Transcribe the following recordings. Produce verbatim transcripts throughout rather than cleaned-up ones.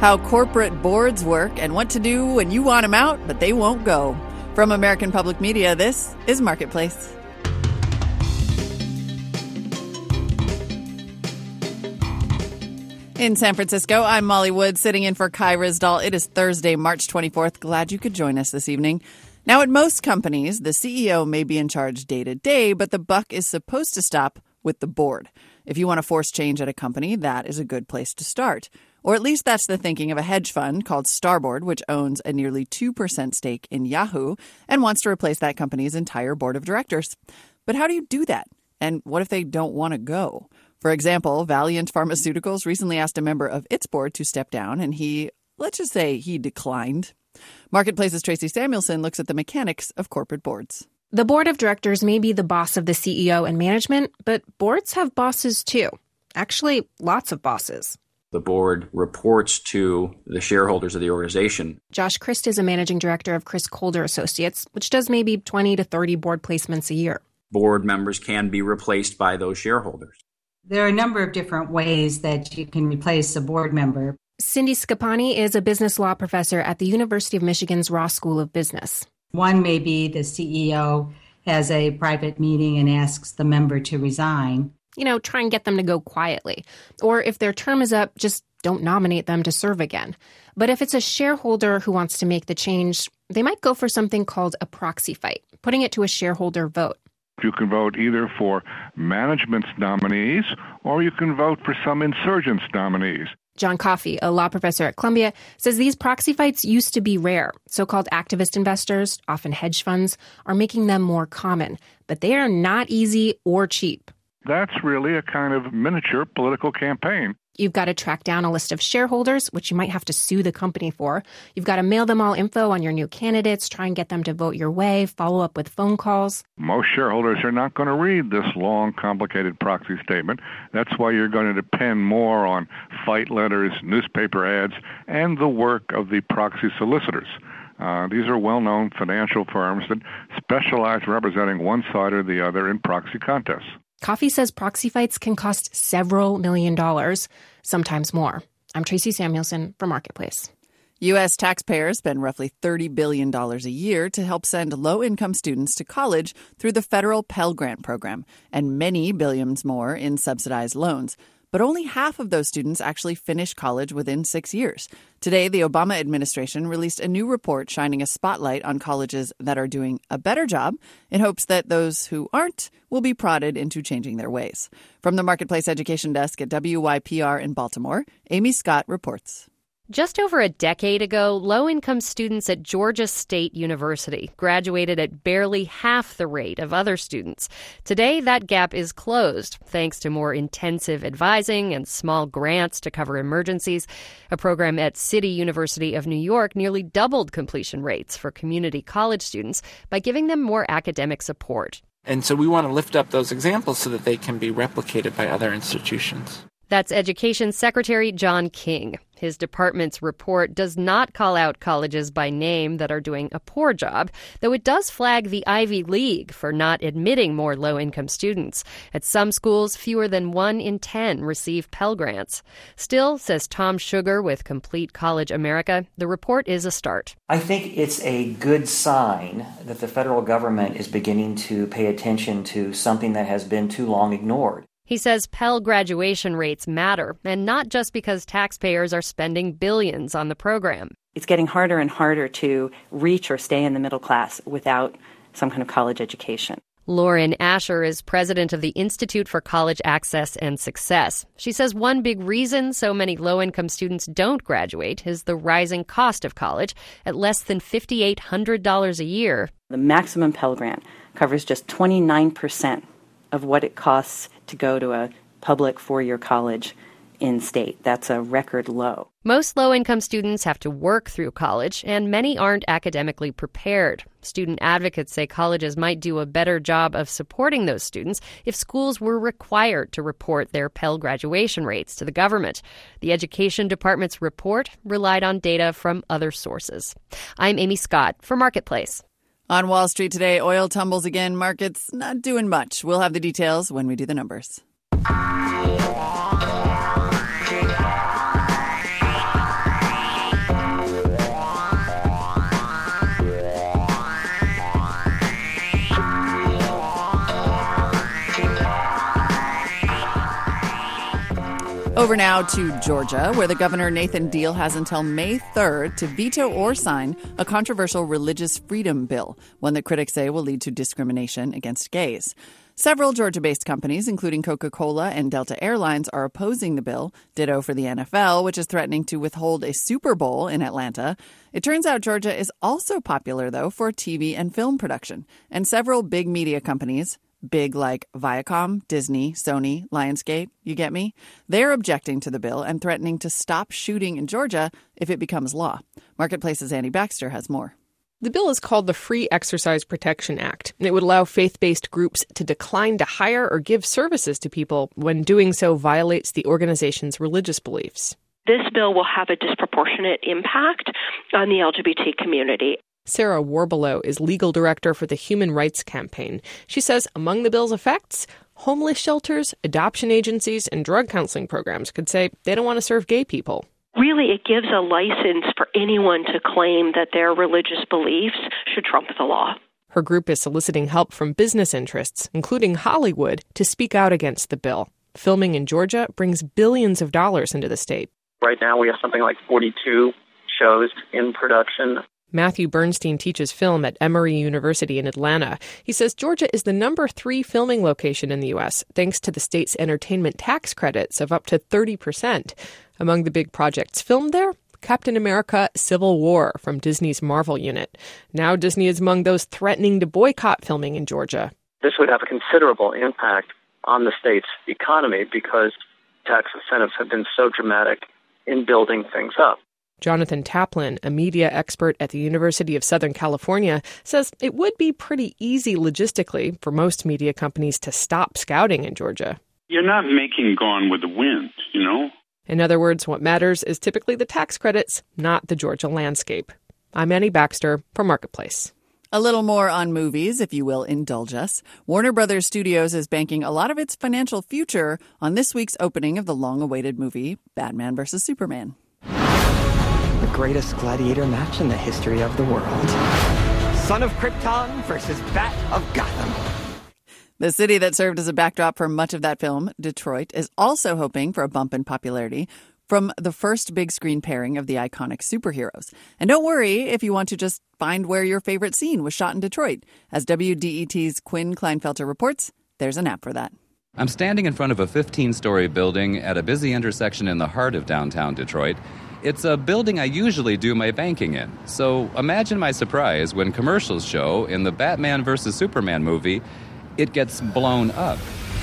how corporate boards work and what to do when you want them out, but they won't go. From American Public Media, this is Marketplace. In San Francisco, I'm Molly Wood, sitting in for Kai Rizdal. It is Thursday, March twenty-fourth. Glad you could join us this evening. Now, at most companies, the C E O may be in charge day to day, but the buck is supposed to stop with the board. If you want to force change at a company, that is a good place to start. Or at least that's the thinking of a hedge fund called Starboard, which owns a nearly two percent stake in Yahoo and wants to replace that company's entire board of directors. But how do you do that? And what if they don't want to go? For example, Valiant Pharmaceuticals recently asked a member of its board to step down, and he, let's just say he declined. Marketplace's Tracy Samuelson looks at the mechanics of corporate boards. The board of directors may be the boss of the C E O and management, but boards have bosses too. Actually, lots of bosses. The board reports to the shareholders of the organization. Josh Christ is a managing director of Chris Colder Associates, which does maybe twenty to thirty board placements a year. Board members can be replaced by those shareholders. There are a number of different ways that you can replace a board member. Cindy Scapani is a business law professor at the University of Michigan's Ross School of Business. One may be the C E O has a private meeting and asks the member to resign. You know, try and get them to go quietly. Or if their term is up, just don't nominate them to serve again. But if it's a shareholder who wants to make the change, they might go for something called a proxy fight, putting it to a shareholder vote. You can vote either for management's nominees or you can vote for some insurgents' nominees. John Coffey, a law professor at Columbia, says these proxy fights used to be rare. So-called activist investors, often hedge funds, are making them more common. But they are not easy or cheap. That's really a kind of miniature political campaign. You've got to track down a list of shareholders, which you might have to sue the company for. You've got to mail them all info on your new candidates, try and get them to vote your way, follow up with phone calls. Most shareholders are not going to read this long, complicated proxy statement. That's why you're going to depend more on fight letters, newspaper ads, and the work of the proxy solicitors. Uh, these are well-known financial firms that specialize in representing one side or the other in proxy contests. Coffey says proxy fights can cost several million dollars, sometimes more. I'm Tracy Samuelson for Marketplace. U S taxpayers spend roughly thirty billion dollars a year to help send low-income students to college through the federal Pell Grant program, and many billions more in subsidized loans. But only half of those students actually finish college within six years. Today, the Obama administration released a new report shining a spotlight on colleges that are doing a better job in hopes that those who aren't will be prodded into changing their ways. From the Marketplace Education Desk at W Y P R in Baltimore, Amy Scott reports. Just over a decade ago, low-income students at Georgia State University graduated at barely half the rate of other students. Today, that gap is closed thanks to more intensive advising and small grants to cover emergencies. A program at City University of New York nearly doubled completion rates for community college students by giving them more academic support. And so we want to lift up those examples so that they can be replicated by other institutions. That's Education Secretary John King. His department's report does not call out colleges by name that are doing a poor job, though it does flag the Ivy League for not admitting more low-income students. At some schools, fewer than one in ten receive Pell Grants. Still, says Tom Sugar with Complete College America, the report is a start. I think it's a good sign that the federal government is beginning to pay attention to something that has been too long ignored. He says Pell graduation rates matter, and not just because taxpayers are spending billions on the program. It's getting harder and harder to reach or stay in the middle class without some kind of college education. Lauren Asher is president of the Institute for College Access and Success. She says one big reason so many low-income students don't graduate is the rising cost of college at less than five thousand eight hundred dollars a year. The maximum Pell Grant covers just twenty-nine percent of what it costs to go to a public four-year college in state. That's a record low. Most low-income students have to work through college, and many aren't academically prepared. Student advocates say colleges might do a better job of supporting those students if schools were required to report their Pell graduation rates to the government. The Education Department's report relied on data from other sources. I'm Amy Scott for Marketplace. On Wall Street today, oil tumbles again. Markets not doing much. We'll have the details when we do the numbers. Over now to Georgia, where the governor Nathan Deal has until May third to veto or sign a controversial religious freedom bill, one that critics say will lead to discrimination against gays. Several Georgia-based companies, including Coca-Cola and Delta Airlines, are opposing the bill. Ditto for the N F L, which is threatening to withhold a Super Bowl in Atlanta. It turns out Georgia is also popular, though, for T V and film production. And several big media companies, big like Viacom, Disney, Sony, Lionsgate, you get me? They're objecting to the bill and threatening to stop shooting in Georgia if it becomes law. Marketplace's Annie Baxter has more. The bill is called the Free Exercise Protection Act, and it would allow faith-based groups to decline to hire or give services to people when doing so violates the organization's religious beliefs. This bill will have a disproportionate impact on the L G B T community. Sarah Warbelow is legal director for the Human Rights Campaign. She says among the bill's effects, homeless shelters, adoption agencies, and drug counseling programs could say they don't want to serve gay people. Really, it gives a license for anyone to claim that their religious beliefs should trump the law. Her group is soliciting help from business interests, including Hollywood, to speak out against the bill. Filming in Georgia brings billions of dollars into the state. Right now, we have something like forty-two shows in production. Matthew Bernstein teaches film at Emory University in Atlanta. He says Georgia is the number three filming location in the U S, thanks to the state's entertainment tax credits of up to thirty percent. Among the big projects filmed there, Captain America Civil War from Disney's Marvel unit. Now Disney is among those threatening to boycott filming in Georgia. This would have a considerable impact on the state's economy because tax incentives have been so dramatic in building things up. Jonathan Taplin, a media expert at the University of Southern California, says it would be pretty easy logistically for most media companies to stop scouting in Georgia. You're not making Gone with the Wind, you know? In other words, what matters is typically the tax credits, not the Georgia landscape. I'm Annie Baxter for Marketplace. A little more on movies, if you will indulge us. Warner Brothers Studios is banking a lot of its financial future on this week's opening of the long-awaited movie, Batman versus Superman. The greatest gladiator match in the history of the world. Son of Krypton versus Bat of Gotham. The city that served as a backdrop for much of that film, Detroit, is also hoping for a bump in popularity from the first big screen pairing of the iconic superheroes. And don't worry if you want to just find where your favorite scene was shot in Detroit. As W D E T's Quinn Kleinfelter reports, there's an app for that. I'm standing in front of a fifteen-story building at a busy intersection in the heart of downtown Detroit. It's a building I usually do my banking in. So imagine my surprise when commercials show in the Batman versus Superman movie, it gets blown up.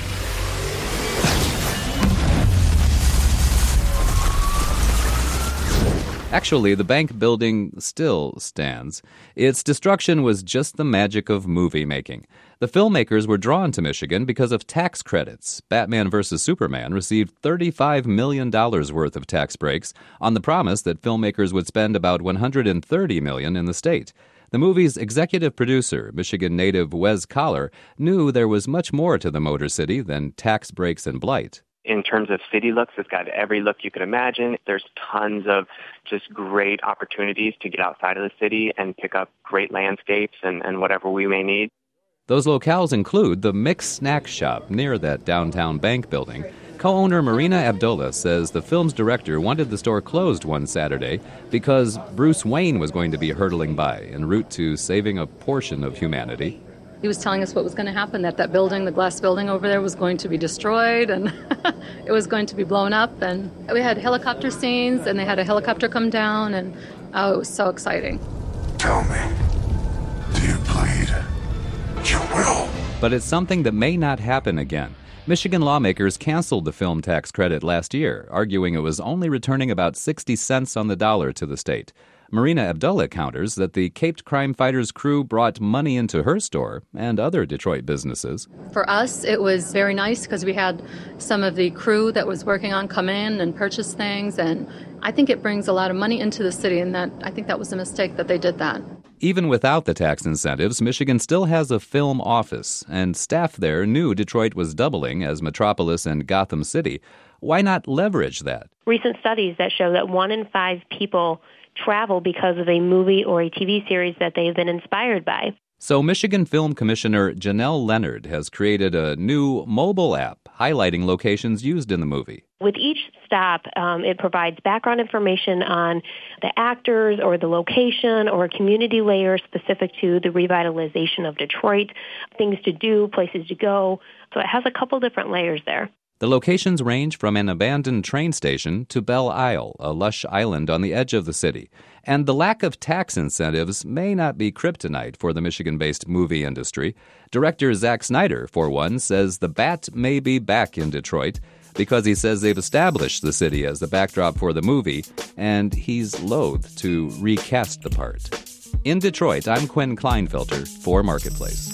Actually, the bank building still stands. Its destruction was just the magic of movie making. The filmmakers were drawn to Michigan because of tax credits. Batman versus Superman received thirty-five million dollars worth of tax breaks on the promise that filmmakers would spend about one hundred thirty million dollars in the state. The movie's executive producer, Michigan native Wes Collar, knew there was much more to the Motor City than tax breaks and blight. In terms of city looks, it's got every look you could imagine. There's tons of just great opportunities to get outside of the city and pick up great landscapes and, and whatever we may need. Those locales include the Mix Snack Shop near that downtown bank building. Co-owner Marina Abdullah says the film's director wanted the store closed one Saturday because Bruce Wayne was going to be hurtling by en route to saving a portion of humanity. He was telling us what was going to happen, that that building, the glass building over there, was going to be destroyed and it was going to be blown up. And we had helicopter scenes and they had a helicopter come down and oh, it was so exciting. Tell me, do you plead? You will. But it's something that may not happen again. Michigan lawmakers canceled the film tax credit last year, arguing it was only returning about sixty cents on the dollar to the state. Marina Abdullah counters that the Caped Crime Fighters crew brought money into her store and other Detroit businesses. For us, it was very nice because we had some of the crew that was working on come in and purchase things, and I think it brings a lot of money into the city, and that I think that was a mistake that they did that. Even without the tax incentives, Michigan still has a film office, and staff there knew Detroit was doubling as metropolis and Gotham City. Why not leverage that? Recent studies that show that one in five people travel because of a movie or a T V series that they've been inspired by. So Michigan Film Commissioner Janelle Leonard has created a new mobile app highlighting locations used in the movie. With each stop. Um, it provides background information on the actors or the location or community layer specific to the revitalization of Detroit, things to do, places to go. So it has a couple different layers there. The locations range from an abandoned train station to Belle Isle, a lush island on the edge of the city. And the lack of tax incentives may not be kryptonite for the Michigan-based movie industry. Director Zack Snyder, for one, says the Bat may be back in Detroit because he says they've established the city as the backdrop for the movie, and he's loath to recast the part. In Detroit, I'm Quinn Kleinfelter for Marketplace.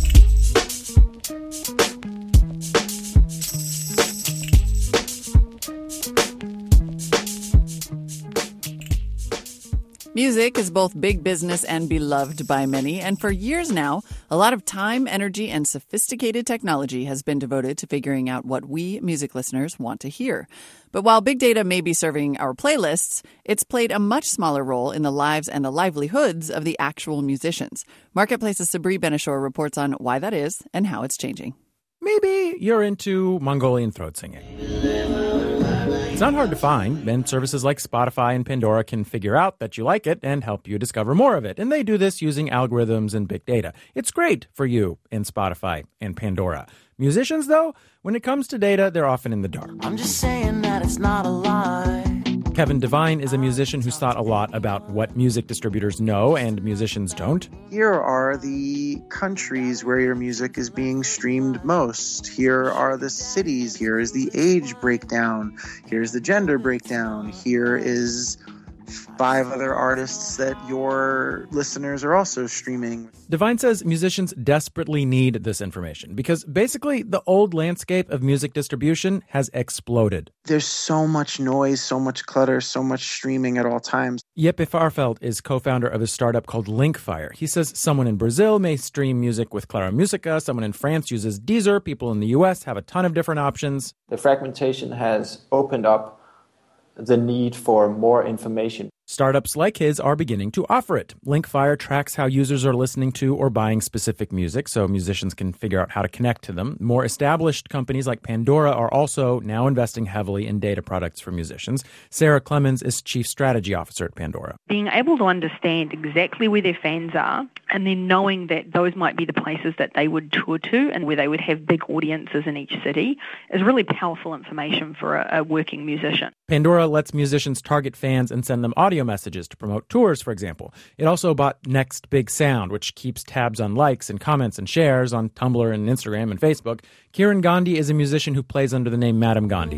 Music is both big business and beloved by many, and for years now, a lot of time, energy, and sophisticated technology has been devoted to figuring out what we music listeners want to hear. But while big data may be serving our playlists, it's played a much smaller role in the lives and the livelihoods of the actual musicians. Marketplace's Sabri Ben-Achour reports on why that is and how it's changing. Maybe you're into Mongolian throat singing. It's not hard to find, and services like Spotify and Pandora can figure out that you like it and help you discover more of it. And they do this using algorithms and big data. It's great for you in Spotify and Pandora. Musicians, though, when it comes to data, they're often in the dark. I'm just saying that it's not a lie. Kevin Devine is a musician who's thought a lot about what music distributors know and musicians don't. Here are the countries where your music is being streamed most. Here are the cities. Here is the age breakdown. Here's the gender breakdown. Here is five other artists that your listeners are also streaming. Devine says musicians desperately need this information because basically the old landscape of music distribution has exploded. There's so much noise, so much clutter, so much streaming at all times. Jeppe Farfeld is co-founder of a startup called Linkfire. He says someone in Brazil may stream music with Clara Musica, someone in France uses Deezer, people in the U S have a ton of different options. The fragmentation has opened up the need for more information. Startups like his are beginning to offer it. Linkfire tracks how users are listening to or buying specific music so musicians can figure out how to connect to them. More established companies like Pandora are also now investing heavily in data products for musicians. Sarah Clemens is Chief Strategy Officer at Pandora. Being able to understand exactly where their fans are and then knowing that those might be the places that they would tour to and where they would have big audiences in each city is really powerful information for a, a working musician. Pandora lets musicians target fans and send them audio messages to promote tours, for example. It also bought Next Big Sound, which keeps tabs on likes and comments and shares on Tumblr and Instagram and Facebook. Kiran Gandhi is a musician who plays under the name Madam Gandhi.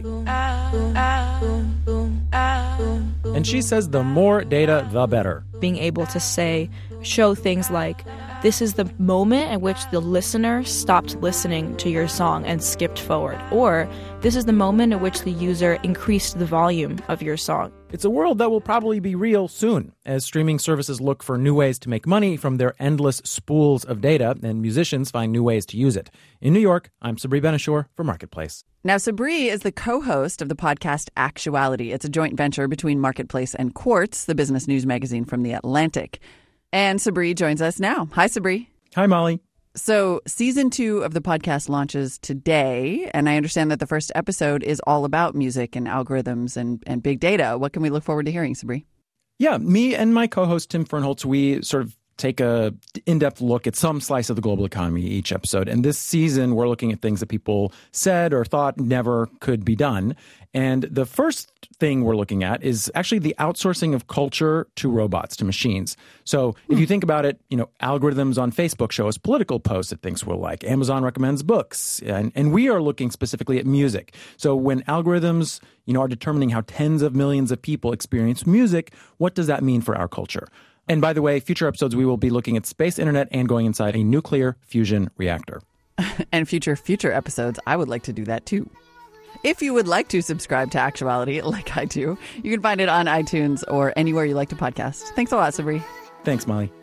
And she says the more data, the better. Being able to say, show things like, this is the moment at which the listener stopped listening to your song and skipped forward. Or this is the moment at which the user increased the volume of your song. It's a world that will probably be real soon as streaming services look for new ways to make money from their endless spools of data and musicians find new ways to use it. In New York, I'm Sabri Ben-Achour for Marketplace. Now, Sabri is the co-host of the podcast Actuality. It's a joint venture between Marketplace and Quartz, the business news magazine from The Atlantic. And Sabri joins us now. Hi, Sabri. Hi, Molly. So season two of the podcast launches today, and I understand that the first episode is all about music and algorithms and, and big data. What can we look forward to hearing, Sabri? Yeah, me and my co-host Tim Fernholz, we sort of take a in-depth look at some slice of the global economy each episode. And this season, we're looking at things that people said or thought never could be done. And the first thing we're looking at is actually the outsourcing of culture to robots, to machines. So if you think about it, you know, algorithms on Facebook show us political posts it thinks we'll like. Amazon recommends books. And, and we are looking specifically at music. So when algorithms, you know, are determining how tens of millions of people experience music, what does that mean for our culture? And by the way, future episodes, we will be looking at space internet and going inside a nuclear fusion reactor. And future, future episodes, I would like to do that too. If you would like to subscribe to Actuality, like I do, you can find it on iTunes or anywhere you like to podcast. Thanks a lot, Sabri. Thanks, Molly.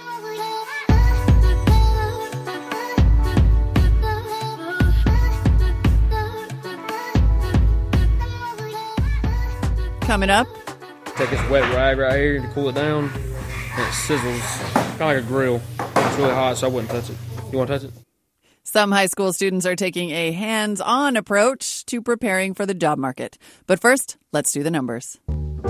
Coming up. Take this wet rag right here to cool it down. And it sizzles, kind of like a grill. It's really hot, so I wouldn't touch it. You want to touch it? Some high school students are taking a hands-on approach to preparing for the job market. But first, let's do the numbers.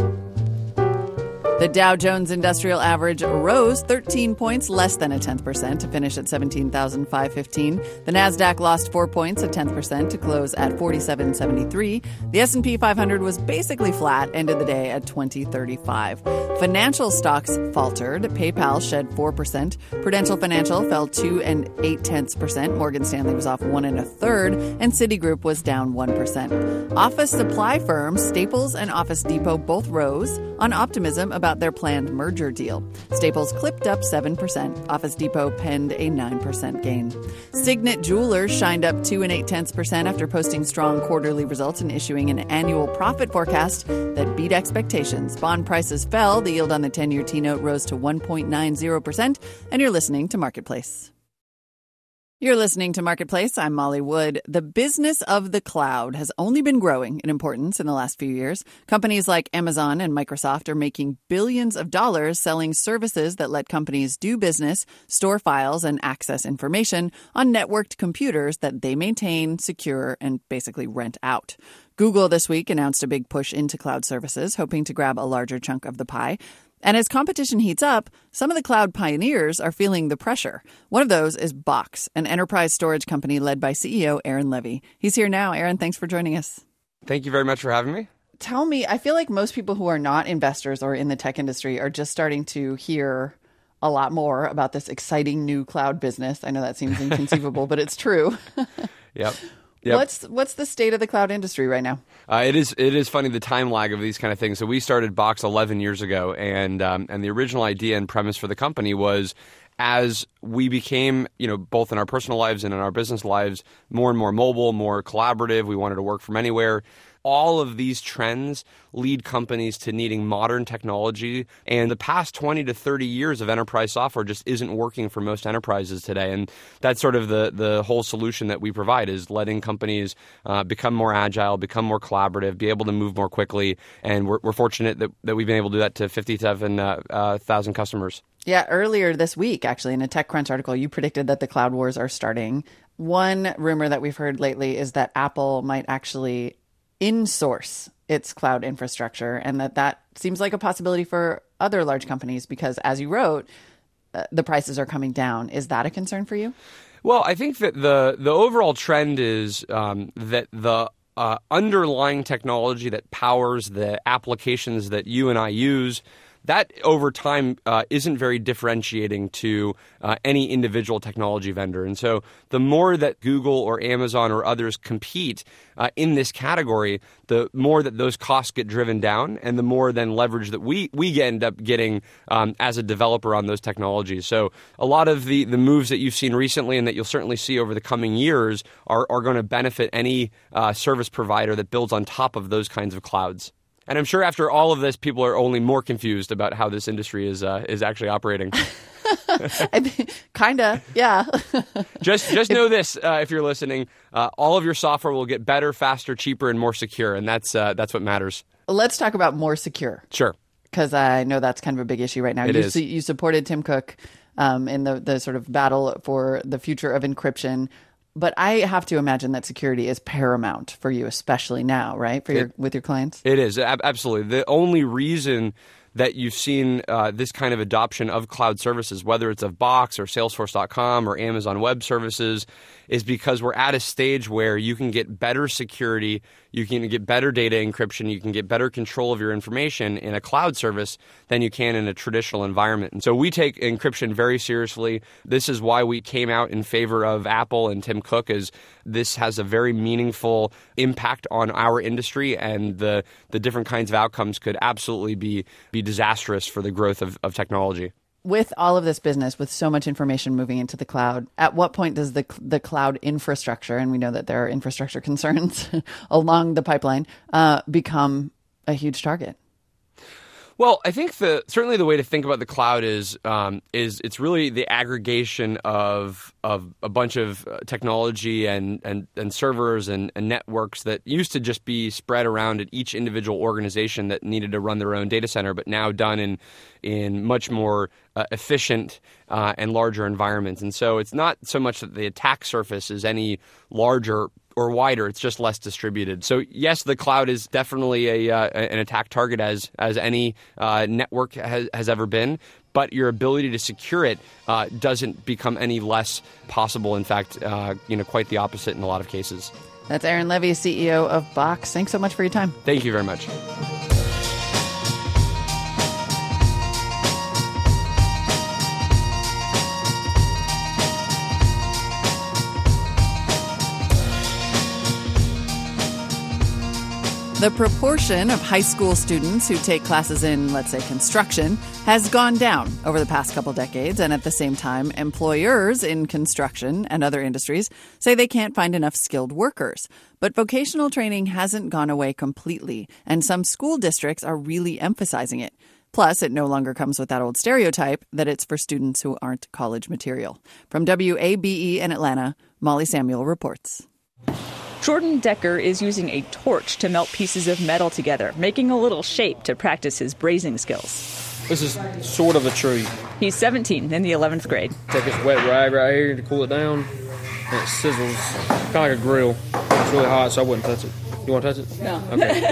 The Dow Jones Industrial Average rose thirteen points, less than a tenth percent, to finish at seventeen thousand five hundred fifteen. The Nasdaq lost four points, a tenth percent, to close at forty-seven seventy-three. The S and P five hundred was basically flat, ended the day at twenty thirty-five. Financial stocks faltered. PayPal shed four percent. Prudential Financial fell two and eight tenths percent. Morgan Stanley was off one and a third, and Citigroup was down one percent. Office supply firms Staples and Office Depot both rose on optimism about their planned merger deal. Staples clipped up seven percent. Office Depot penned a nine percent gain. Signet Jewelers shined up two and eight tenths percent after posting strong quarterly results and issuing an annual profit forecast that beat expectations. Bond prices fell. The yield on the ten-year T-note rose to one point nine zero percent. And you're listening to Marketplace. You're listening to Marketplace. I'm Molly Wood. The business of the cloud has only been growing in importance in the last few years. Companies like Amazon and Microsoft are making billions of dollars selling services that let companies do business, store files, and access information on networked computers that they maintain, secure, and basically rent out. Google this week announced a big push into cloud services, hoping to grab a larger chunk of the pie. And as competition heats up, some of the cloud pioneers are feeling the pressure. One of those is Box, an enterprise storage company led by C E O Aaron Levie. He's here now. Aaron, thanks for joining us. Thank you very much for having me. Tell me, I feel like most people who are not investors or in the tech industry are just starting to hear a lot more about this exciting new cloud business. I know that seems inconceivable, but it's true. Yep. Yep. What's what's the state of the cloud industry right now? Uh, it is it is funny, the time lag of these kind of things. So we started Box eleven years ago, and um, and the original idea and premise for the company was, as we became, you know, both in our personal lives and in our business lives, more and more mobile, more collaborative, we wanted to work from anywhere. All of these trends lead companies to needing modern technology. And the past twenty to thirty years of enterprise software just isn't working for most enterprises today. And that's sort of the, the whole solution that we provide, is letting companies uh, become more agile, become more collaborative, be able to move more quickly. And we're, we're fortunate that, that we've been able to do that to fifty-seven thousand uh, uh, customers. Yeah, earlier this week, actually, in a TechCrunch article, you predicted that the cloud wars are starting. One rumor that we've heard lately is that Apple might actually in-source its cloud infrastructure, and that that seems like a possibility for other large companies because, as you wrote, uh, the prices are coming down. Is that a concern for you? Well, I think that the the overall trend is um, that the uh, underlying technology that powers the applications that you and I use, that over time uh, isn't very differentiating to uh, any individual technology vendor. And so the more that Google or Amazon or others compete uh, in this category, the more that those costs get driven down, and the more then leverage that we we end up getting um, as a developer on those technologies. So a lot of the, the moves that you've seen recently and that you'll certainly see over the coming years are, are going to benefit any uh, service provider that builds on top of those kinds of clouds. And I'm sure after all of this, people are only more confused about how this industry is uh, is actually operating. Kinda, yeah. just just know this, uh, if you're listening, uh, all of your software will get better, faster, cheaper, and more secure, and that's uh, that's what matters. Let's talk about more secure. Sure. Because I know that's kind of a big issue right now. It you, is. Su- you supported Tim Cook um, in the, the sort of battle for the future of encryption. But I have to imagine that security is paramount for you, especially now, right? For your it, with your clients? It is, absolutely. The only reason that you've seen uh, this kind of adoption of cloud services, whether it's of Box or Salesforce dot com or Amazon Web Services, is because we're at a stage where you can get better security, you can get better data encryption, you can get better control of your information in a cloud service than you can in a traditional environment. And so we take encryption very seriously. This is why we came out in favor of Apple and Tim Cook, is this has a very meaningful impact on our industry, and the, the different kinds of outcomes could absolutely be, be disastrous for the growth of, of technology. With all of this business, with so much information moving into the cloud, at what point does the the cloud infrastructure, and we know that there are infrastructure concerns along the pipeline, uh, become a huge target? Well, I think the certainly the way to think about the cloud is um, is it's really the aggregation of of a bunch of technology and and, and servers and, and networks that used to just be spread around at each individual organization that needed to run their own data center, but now done in in much more uh, efficient uh, and larger environments. And so it's not so much that the attack surface is any larger or wider, it's just less distributed. So yes, the cloud is definitely a uh, an attack target as as any uh, network has, has ever been, but your ability to secure it uh, doesn't become any less possible. In fact, uh, you know, quite the opposite in a lot of cases. That's Aaron Levy, C E O of Box. Thanks so much for your time. Thank you very much. The proportion of high school students who take classes in, let's say, construction has gone down over the past couple decades. And at the same time, employers in construction and other industries say they can't find enough skilled workers. But vocational training hasn't gone away completely, and some school districts are really emphasizing it. Plus, it no longer comes with that old stereotype that it's for students who aren't college material. From W A B E in Atlanta, Molly Samuel reports. Jordan Decker is using a torch to melt pieces of metal together, making a little shape to practice his brazing skills. This is sort of a tree. He's seventeen, in the eleventh grade. Take this wet rag right here to cool it down, and it sizzles, kind of like a grill. It's really hot, so I wouldn't touch it. You want to touch it? No. Okay.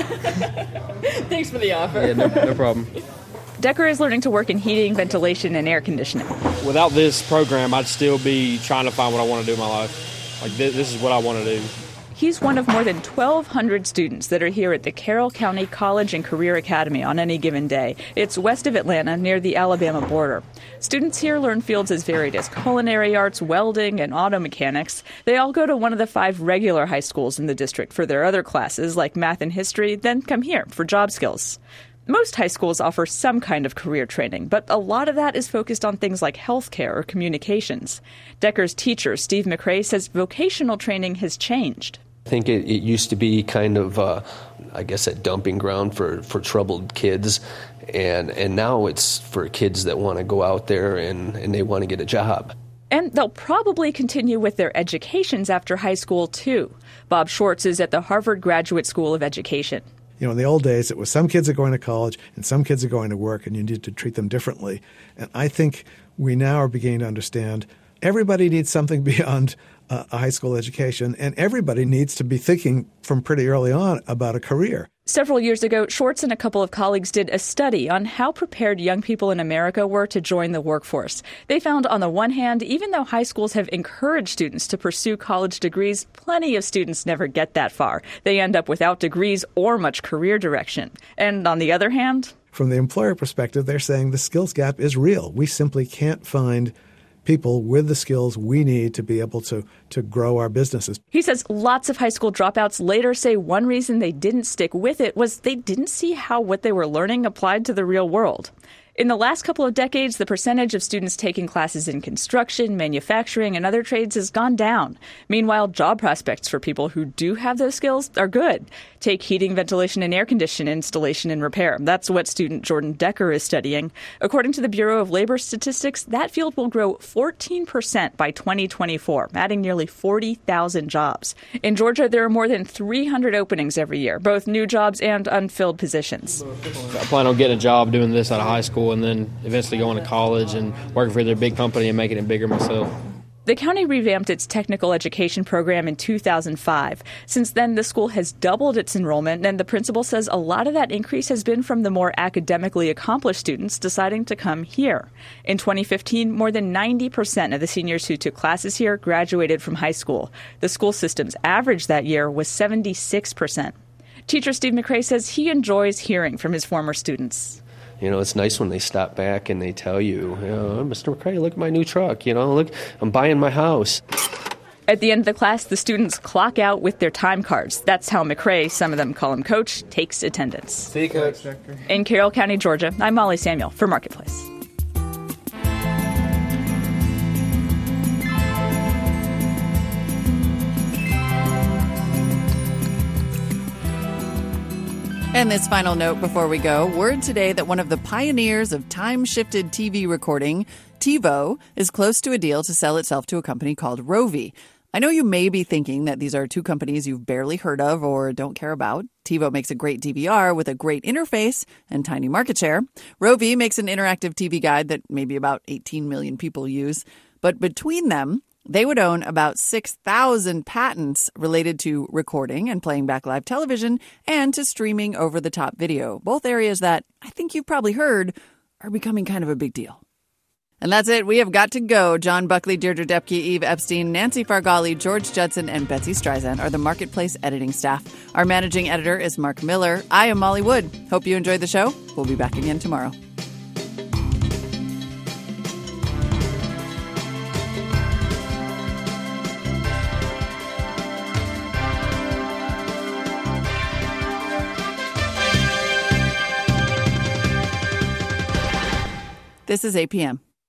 Thanks for the offer. Yeah, no, no problem. Decker is learning to work in heating, ventilation, and air conditioning. Without this program, I'd still be trying to find what I want to do in my life. Like, this, this is what I want to do. He's one of more than twelve hundred students that are here at the Carroll County College and Career Academy on any given day. It's west of Atlanta, near the Alabama border. Students here learn fields as varied as culinary arts, welding, and auto mechanics. They all go to one of the five regular high schools in the district for their other classes, like math and history, then come here for job skills. Most high schools offer some kind of career training, but a lot of that is focused on things like healthcare or communications. Decker's teacher, Steve McRae, says vocational training has changed. I think it, it used to be kind of, uh, I guess, a dumping ground for, for troubled kids, and and now it's for kids that want to go out there and, and they want to get a job. And they'll probably continue with their educations after high school, too. Bob Schwartz is at the Harvard Graduate School of Education. You know, in the old days, it was some kids are going to college and some kids are going to work, and you need to treat them differently. And I think we now are beginning to understand everybody needs something beyond uh, a high school education, and everybody needs to be thinking from pretty early on about a career. Several years ago, Schwartz and a couple of colleagues did a study on how prepared young people in America were to join the workforce. They found, on the one hand, even though high schools have encouraged students to pursue college degrees, plenty of students never get that far. They end up without degrees or much career direction. And on the other hand, from the employer perspective, they're saying the skills gap is real. We simply can't find people with the skills we need to be able to, to grow our businesses. He says lots of high school dropouts later say one reason they didn't stick with it was they didn't see how what they were learning applied to the real world. In the last couple of decades, the percentage of students taking classes in construction, manufacturing, and other trades has gone down. Meanwhile, job prospects for people who do have those skills are good. Take heating, ventilation, and air conditioning installation and repair. That's what student Jordan Decker is studying. According to the Bureau of Labor Statistics, that field will grow fourteen percent by twenty twenty-four, adding nearly forty thousand jobs. In Georgia, there are more than three hundred openings every year, both new jobs and unfilled positions. I plan on getting a job doing this out of high school, and then eventually going to college and working for their big company and making it bigger myself. The county revamped its technical education program in two thousand five. Since then, the school has doubled its enrollment, and the principal says a lot of that increase has been from the more academically accomplished students deciding to come here. In twenty fifteen, more than ninety percent of the seniors who took classes here graduated from high school. The school system's average that year was seventy-six percent. Teacher Steve McRae says he enjoys hearing from his former students. You know, it's nice when they stop back and they tell you, you know, Mister McRae, look at my new truck. You know, look, I'm buying my house. At the end of the class, the students clock out with their time cards. That's how McRae, some of them call him Coach, takes attendance. See you, Coach. In Carroll County, Georgia, I'm Molly Samuel for Marketplace. And And this final note before we go, word today that one of the pioneers of time-shifted T V recording, TiVo, is close to a deal to sell itself to a company called Rovi. I know you may be thinking that these are two companies you've barely heard of or don't care about. TiVo makes a great D V R with a great interface and tiny market share. Rovi makes an interactive T V guide that maybe about eighteen million people use. But between them, they would own about six thousand patents related to recording and playing back live television and to streaming over-the-top video, both areas that I think you've probably heard are becoming kind of a big deal. And that's it. We have got to go. John Buckley, Deirdre Depke, Eve Epstein, Nancy Fargali, George Judson, and Betsy Streisand are the Marketplace editing staff. Our managing editor is Mark Miller. I am Molly Wood. Hope you enjoyed the show. We'll be back again tomorrow. This is A P M.